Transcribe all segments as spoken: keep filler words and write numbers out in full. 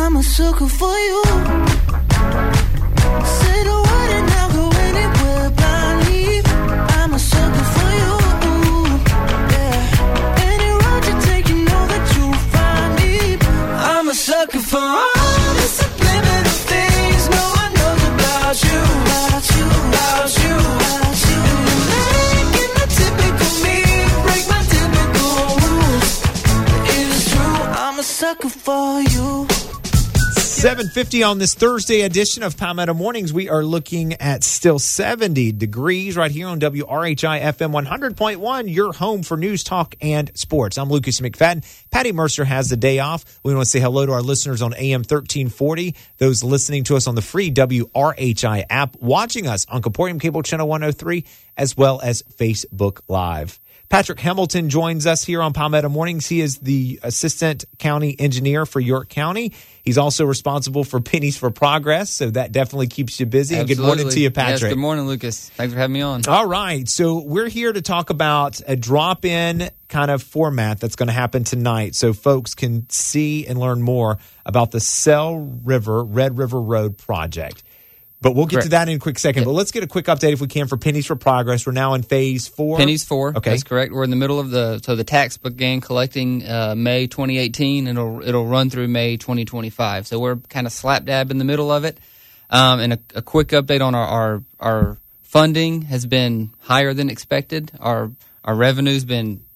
I'm a sucker for you. Say the word and I'll go anywhere blindly. I'm a sucker for you. Yeah. Any road you take, you know that you'll find me. I'm a sucker for all the subliminal things no one knows about you. About you, about you, about you. Making the typical me break my typical rules. It is true, I'm a sucker for you. seven fifty on this Thursday edition of Palmetto Mornings. We are looking at still seventy degrees right here on W R H I F M one hundred point one, your home for news, talk, and sports. I'm Lucas McFadden. Patty Mercer has the day off. We want to say hello to our listeners on A M thirteen forty, those listening to us on the free W R H I app, watching us on Comporium Cable Channel one oh three, as well as Facebook Live. Patrick Hamilton joins us here on Palmetto Mornings. He is the Assistant County Engineer for York County. He's also responsible for Pennies for Progress, so that definitely keeps you busy. Absolutely. Good morning to you, Patrick. Yes, good morning, Lucas. Thanks for having me on. All right, so we're here to talk about a drop-in kind of format that's going to happen tonight so folks can see and learn more about the Cell River, Red River Road project. But we'll get Correct. to that in a quick second. Yep. But let's get a quick update if we can for Pennies for Progress. We're now in phase four. Pennies four. Okay. That's correct. We're in the middle of the, so the tax began collecting uh, May twenty eighteen, and it'll, it'll run through May twenty twenty-five. So we're kind of slap dab in the middle of it. Um, and a, a quick update on our, our, our funding has been higher than expected. Our, our revenue's been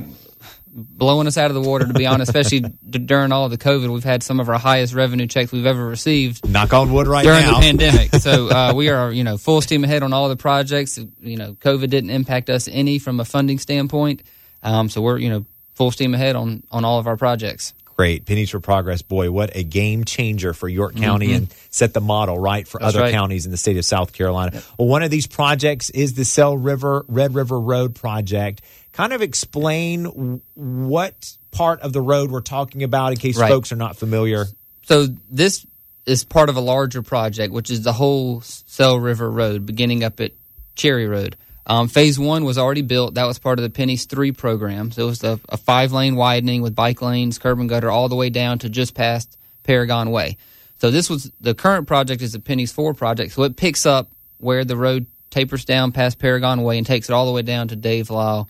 blowing us out of the water, to be honest, especially d- during all of the COVID. We've had some of our highest revenue checks we've ever received. Knock on wood right during now. the pandemic. So uh, we are, you know, full steam ahead on all the projects. You know, COVID didn't impact us any from a funding standpoint. Um, so we're, you know, full steam ahead on, on all of our projects. Great. Pennies for Progress. Boy, what a game changer for York County mm-hmm. and set the model, right, for That's other right. counties in the state of South Carolina. Yep. Well, one of these projects is the Cell River, Red River Road project. Kind of explain what part of the road we're talking about in case right. folks are not familiar. So this is part of a larger project, which is the whole Cell River Road, beginning up at Cherry Road. Um, phase one was already built. That was part of the Pennies three program. So it was a, a five-lane widening with bike lanes, curb and gutter, all the way down to just past Paragon Way. So this was the current project is the Pennies four project. So it picks up where the road tapers down past Paragon Way and takes it all the way down to Dave Lyle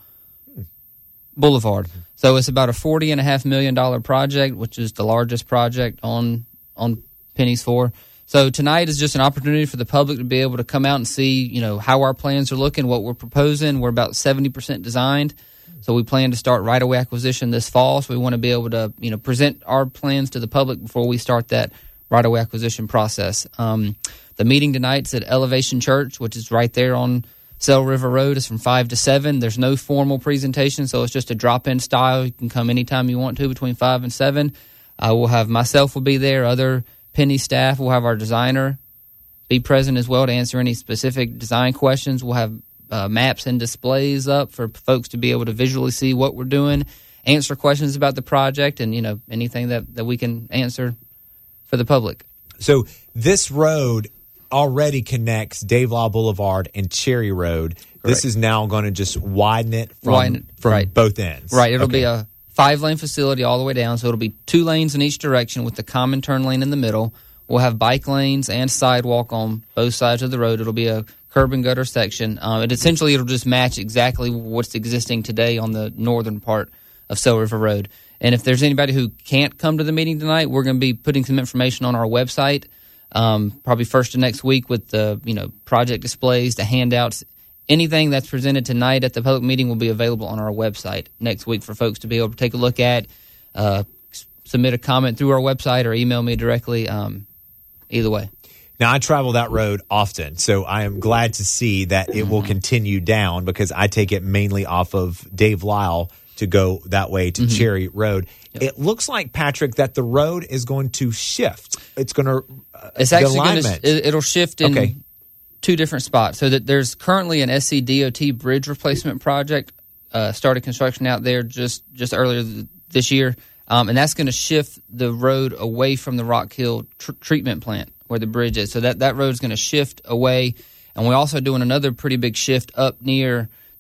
Boulevard. So it's about a forty and a half million dollar project, which is the largest project on on Pennies four. So tonight is just an opportunity for the public to be able to come out and see, you know, how our plans are looking, what we're proposing. We're about seventy percent designed. So we plan to start right-of-way acquisition this fall. So we want to be able to, you know, present our plans to the public before we start that right-of-way acquisition process. Um, the meeting tonight's at Elevation Church, which is right there on Cell River Road. Is from five to seven. There's no formal presentation, so it's just a drop-in style. You can come anytime you want to between five and seven. Uh, we'll have myself will be there, other Penny staff. We'll have our designer be present as well to answer any specific design questions. We'll have uh, maps and displays up for folks to be able to visually see what we're doing, answer questions about the project, and, you know, anything that, that we can answer for the public. So this road already connects Dave Lyle Boulevard and Cherry Road. Correct. This is now going to just widen it from, widen it, from right. both ends. Right. It'll okay. be a five-lane facility all the way down, so it'll be two lanes in each direction with the common turn lane in the middle. We'll have bike lanes and sidewalk on both sides of the road. It'll be a curb and gutter section. Um, it essentially, it'll just match exactly what's existing today on the northern part of Cell River Road. And if there's anybody who can't come to the meeting tonight, we're going to be putting some information on our website, um, probably first of next week with the, you know, project displays, the handouts. Anything that's presented tonight at the public meeting will be available on our website next week for folks to be able to take a look at, uh, s- submit a comment through our website or email me directly, um, either way. Now, I travel that road often, so I am glad to see that it will continue down because I take it mainly off of Dave Lyle to go that way to mm-hmm. Cherry Road. Yep. It looks like, Patrick, that the road is going to shift. It's going to uh, It's actually going to it, it'll shift in okay. two different spots. So that there's currently an S C D O T bridge replacement project uh, started construction out there just just earlier th- this year, um, and that's going to shift the road away from the Rock Hill tr- treatment plant where the bridge is. So that that road is going to shift away, and we're also doing another pretty big shift up near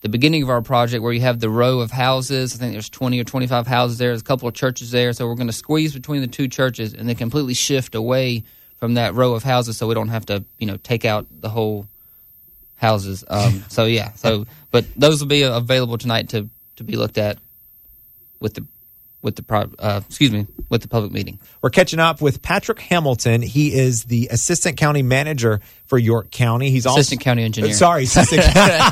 the beginning of our project where you have the row of houses. I think there's twenty or twenty-five houses there. There's a couple of churches there. So we're going to squeeze between the two churches and then completely shift away from that row of houses so we don't have to, you know, take out the whole houses. Um, so, yeah. So, but those will be available tonight to, to be looked at with the with the pro, uh, excuse me with the public meeting. We're catching up with Patrick Hamilton. He is the assistant county manager for York County. He's assistant also, county engineer. Sorry, assistant.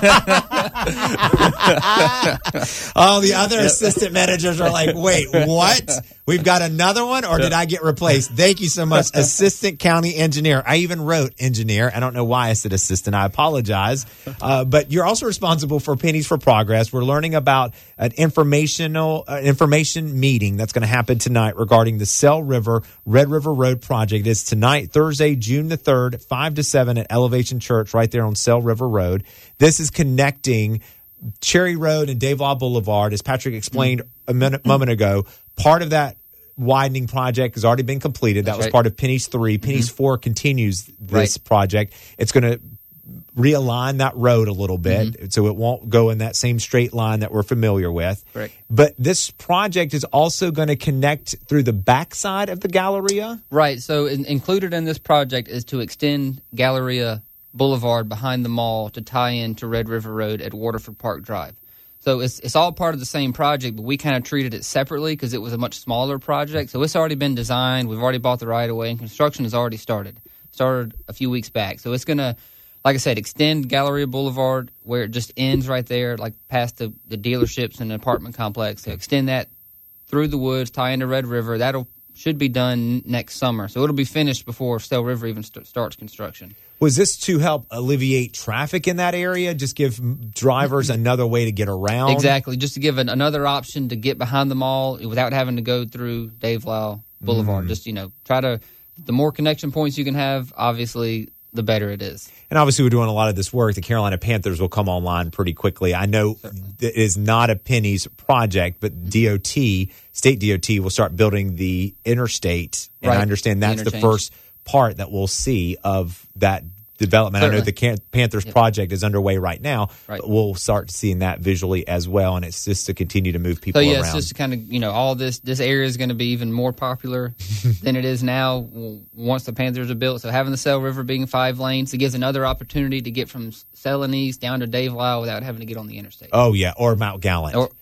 Oh, the other assistant managers are like, wait, what? We've got another one, or did I get replaced? Thank you so much, assistant county engineer. I even wrote engineer. I don't know why I said assistant. I apologize. Uh, but you're also responsible for Pennies for Progress. We're learning about an informational uh, information meeting that's going to happen tonight regarding the Cell River Red River Road project. It's tonight, Thursday, June the third, five to seven at Elevation Church right there on Cell River Road. This is connecting Cherry Road and Dave Law Boulevard. As Patrick explained a minute, moment ago, part of that widening project has already been completed. That That's was right. part of Pennies three. Pennies Mm-hmm. four continues this Right. project. It's going to realign that road a little bit Mm-hmm. so it won't go in that same straight line that we're familiar with. Correct. But this project is also going to connect through the backside of the Galleria. Right. So in, included in this project is to extend Galleria Boulevard behind the mall to tie in to Red River Road at Waterford Park Drive. So it's it's all part of the same project, but we kind of treated it separately because it was a much smaller project. So it's already been designed. We've already bought the right of way, and construction has already started. Started a few weeks back. So it's going to, like I said, extend Galleria Boulevard where it just ends right there, like past the, the dealerships and the apartment complex. So extend that through the woods, tie into Red River. That'll should be done next summer. So it'll be finished before Stell River even st- starts construction. Was this to help alleviate traffic in that area? Just give drivers another way to get around? Exactly, just to give an, another option to get behind the mall without having to go through Dave Lau Boulevard. Mm. Just, you know, try to, the more connection points you can have, obviously, the better it is. And obviously, we're doing a lot of this work. The Carolina Panthers will come online pretty quickly. I know it is not a Pennies project, but D O T, state D O T, will start building the interstate. And Right. I understand that's the, The first part that we'll see of that development. Certainly. I know the Can- Panthers Yep. project is underway right now, Right. but we'll start seeing that visually as well. And it's just to continue to move people So, yeah, around. it's just to kind of, you know, all this, this area is going to be even more popular than it is now once the Panthers are built. So having the Cell River being five lanes, it gives another opportunity to get from Celanese down to Dave Lau without having to get on the interstate. Oh, yeah, or Mount Gallant. Or,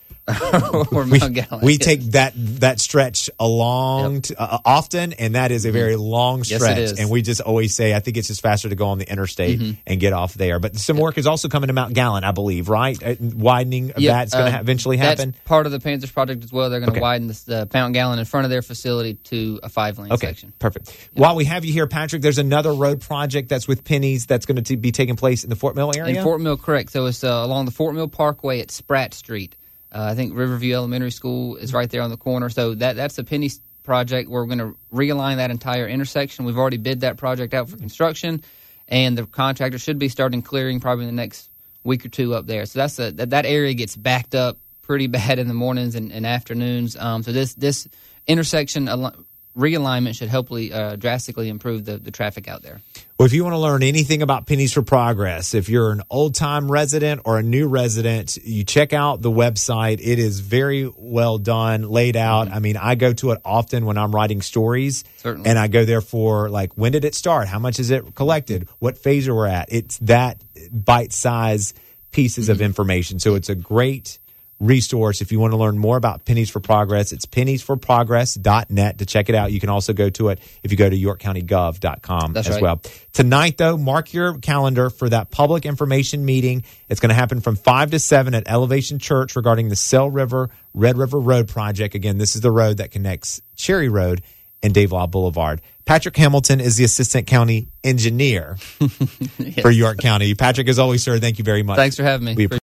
or we, Mount Gallant. we yes. take that that stretch along Yep. t- uh, often, and that is a very long Yes, it stretch. is. And we just always say, I think it's just faster to go on the interstate Mm-hmm. and get off there. But some work is also coming to Mount Gallant, I believe, right? Uh, widening of Yep, that's going to uh, ha- eventually that's happen. part of the Panthers project as well. They're going to Okay. widen the, the Mount Gallant in front of their facility to a five-lane Okay, section. perfect. While we have you here, Patrick, there's another road project that's with Pennies that's going to be taking place in the Fort Mill area. In Fort Mill, correct. So it's uh, along the Fort Mill Parkway at Spratt Street. Uh, I think Riverview Elementary School is right there on the corner. So that that's the Penny project. We're going to realign that entire intersection. We've already bid that project out for construction, and the contractor should be starting clearing probably in the next week or two up there. So that's a, that, that area gets backed up pretty bad in the mornings and, and afternoons. Um, so this this intersection al- realignment should hopefully uh, drastically improve the, the traffic out there. Well, if you want to learn anything about Pennies for Progress, if you're an old-time resident or a new resident, you check out the website. It is very well done, laid out. Mm-hmm. I mean, I go to it often when I'm writing stories. Certainly. And I go there for, like, when did it start? How much is it collected? What phase are we at? It's that bite-sized pieces mm-hmm. of information. So it's a great resource if you want to learn more about Pennies for Progress. It's pennies for progress dot net to check it out. You can also go to it if you go to york county gov dot com That's as right. well. Tonight, though, mark your calendar for that public information meeting. It's going to happen from five to seven at Elevation Church regarding the Cell River Red River Road project. Again, this is the road that connects Cherry Road and Dave Law Boulevard. Patrick Hamilton is the assistant county engineer Yes. for York County. Patrick, as always, sir, thank you very much. Thanks for having me. We